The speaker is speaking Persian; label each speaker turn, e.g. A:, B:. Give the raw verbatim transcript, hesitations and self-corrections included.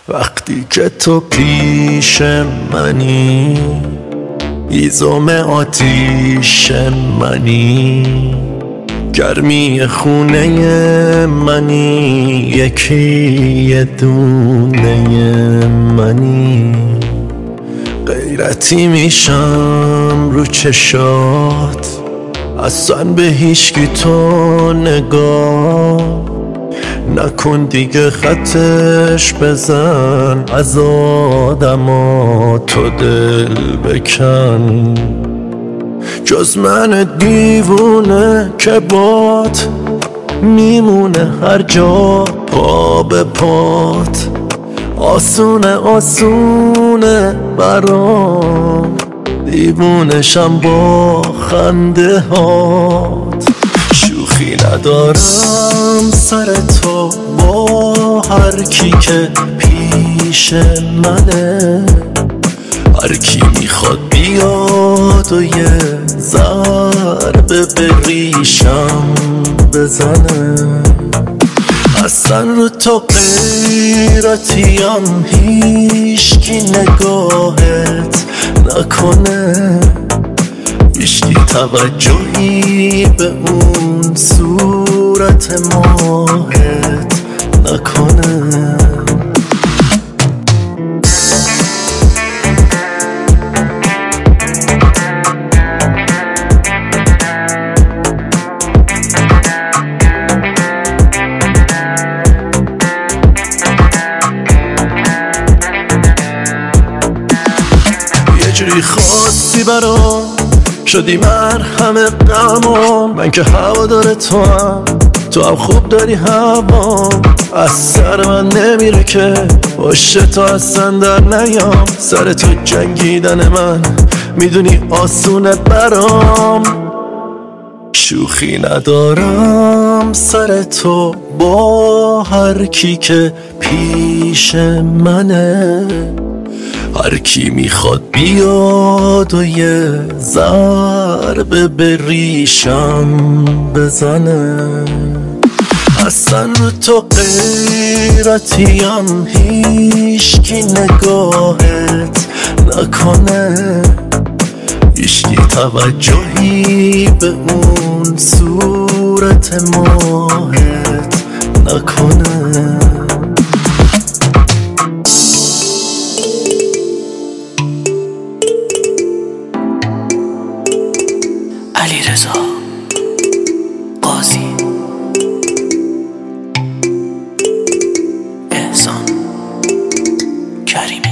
A: وقتی که تو پیش منی، هیزم آتیش منی، گرمی خونه منی، یکی یه دونه منی. غیرتی میشم رو چشات، اصلا به هیچکی تو نگاه نکن دیگه، خطش بزن از آدما تو دل بکن. جز من دیوونه که بات میمونه هر جا پا به پات. آسونه آسونه برام، دیوونشم با خنده هات. شوخی ندارم سر تو با هر کی که پیش منه، هر کی میخواد بیاد و یه ضربه به ریشم بزنه. اصلا رو تو غیرتیم هیچکی نگاهت نکنه، هیچکی توجهی به اون صورت ماهت نکنه. جوری خواستی برام شدی مرهم غمام، من که هوادار تو هم، تو هم خوب داری هوام. از سر من نمیره که باشه تو اصلا در نیام. سر تو جنگیدن من میدونی آسونه برام. شوخی ندارم سر تو با هر کی که پیش منه، هر کی میخواد بیاد و یه ضربه به ریشم بزنه. اصلا رو تو غیرتیم هیچکی نگاهت نکنه، هیچکی توجهی به اون صورت ماهت نکنه.
B: علیرضا قاضی، احسان کریمی.